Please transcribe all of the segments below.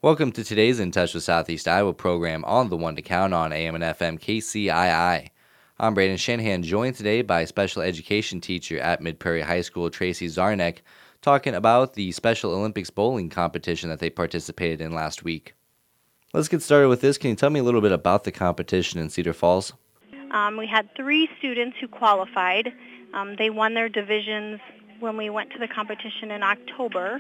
Welcome to today's In Touch with Southeast Iowa program on the one to count on AM and FM KCII. I'm Brandon Shanahan, joined today by special education teacher at Mid-Prairie High School, Tracy Zarnek, talking about the Special Olympics bowling competition that they participated in last week. Let's get started with this. Can you tell me a little bit about the competition in Cedar Falls? We had 3 students who qualified. They won their divisions when we went to the competition in October.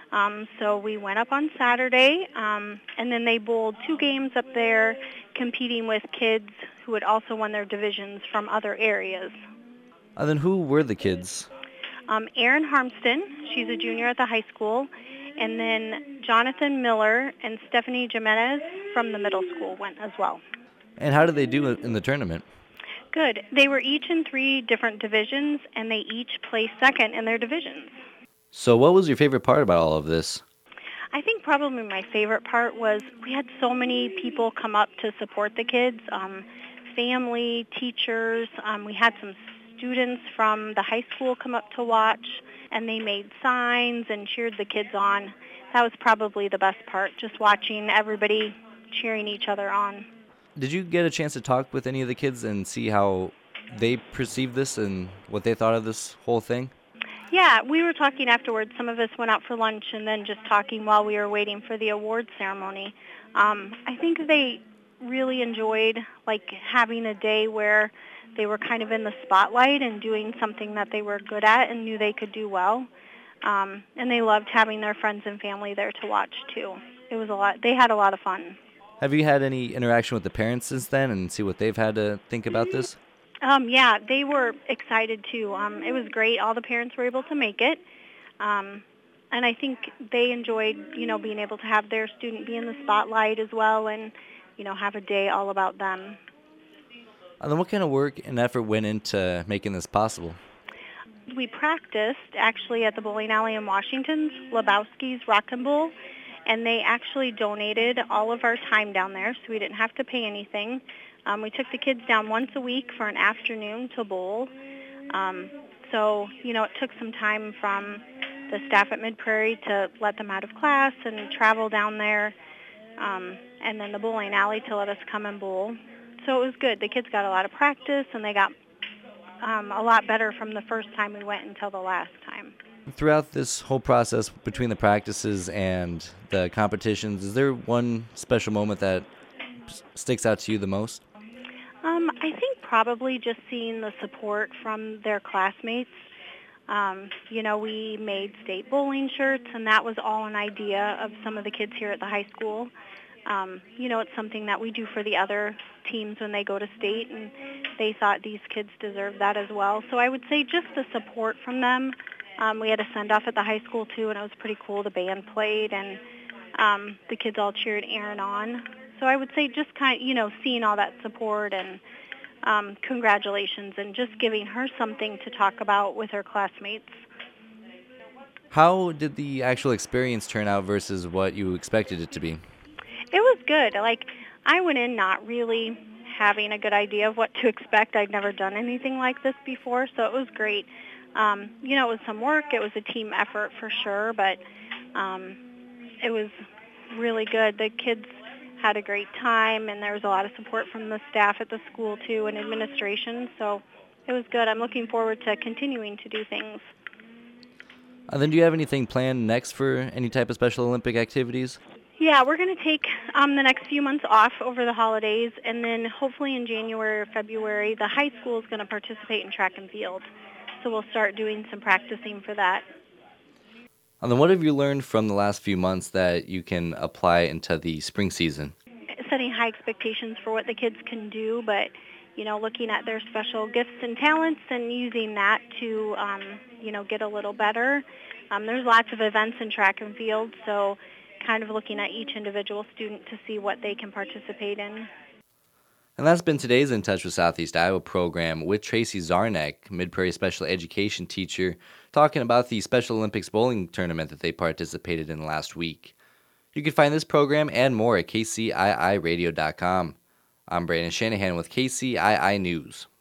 So we went up on Saturday, and then they bowled 2 games up there, competing with kids who had also won their divisions from other areas. And then who were the kids? Erin Harmston, she's a junior at the high school, and then Jonathan Miller and Stephanie Jimenez from the middle school went as well. And how did they do in the tournament? Good. They were each in 3 different divisions, and they each placed second in their divisions. So what was your favorite part about all of this? I think probably my favorite part was we had so many people come up to support the kids, family, teachers. We had some students from the high school come up to watch, and they made signs and cheered the kids on. That was probably the best part, just watching everybody cheering each other on. Did you get a chance to talk with any of the kids and see how they perceived this and what they thought of this whole thing? Yeah, we were talking afterwards. Some of us went out for lunch and then just talking while we were waiting for the award ceremony. I think they really enjoyed having a day where they were kind of in the spotlight and doing something that they were good at and knew they could do well. And they loved having their friends and family there to watch too. It was a lot. They had a lot of fun. Have you had any interaction with the parents since then and see what they've had to think about this? Yeah, they were excited too. It was great. All the parents were able to make it. And I think they enjoyed, being able to have their student be in the spotlight as well and, have a day all about them. And then what kind of work and effort went into making this possible? We practiced actually at the bowling alley in Washington's, Lebowski's Rock and Bowl, and they actually donated all of our time down there, so we didn't have to pay anything. We took the kids down once a week for an afternoon to bowl. So, it took some time from the staff at Mid-Prairie to let them out of class and travel down there, and then the bowling alley to let us come and bowl. So it was good. The kids got a lot of practice, and they got a lot better from the first time we went until the last time. Throughout this whole process between the practices and the competitions, is there one special moment that sticks out to you the most? I think probably just seeing the support from their classmates. We made state bowling shirts, and that was all an idea of some of the kids here at the high school. It's something that we do for the other teams when they go to state, and they thought these kids deserved that as well. So I would say just the support from them. We had a send-off at the high school, too, and it was pretty cool. The band played, and the kids all cheered Erin on. So I would say just seeing all that support and congratulations and just giving her something to talk about with her classmates. How did the actual experience turn out versus what you expected it to be? It was good. I went in not really having a good idea of what to expect. I'd never done anything like this before, so it was great. It was some work. It was a team effort for sure, but it was really good. The kids had a great time, and there was a lot of support from the staff at the school, too, and administration, so it was good. I'm looking forward to continuing to do things. Then do you have anything planned next for any type of Special Olympic activities? Yeah, we're going to take the next few months off over the holidays, and then hopefully in January or February, the high school is going to participate in track and field. So we'll start doing some practicing for that. And then what have you learned from the last few months that you can apply into the spring season? Setting high expectations for what the kids can do, but, looking at their special gifts and talents and using that to, get a little better. There's lots of events in track and field, so kind of looking at each individual student to see what they can participate in. And that's been today's In Touch with Southeast Iowa program with Tracy Zarnek, Mid-Prairie special education teacher, talking about the Special Olympics bowling tournament that they participated in last week. You can find this program and more at kciiradio.com. I'm Brandon Shanahan with KCII News.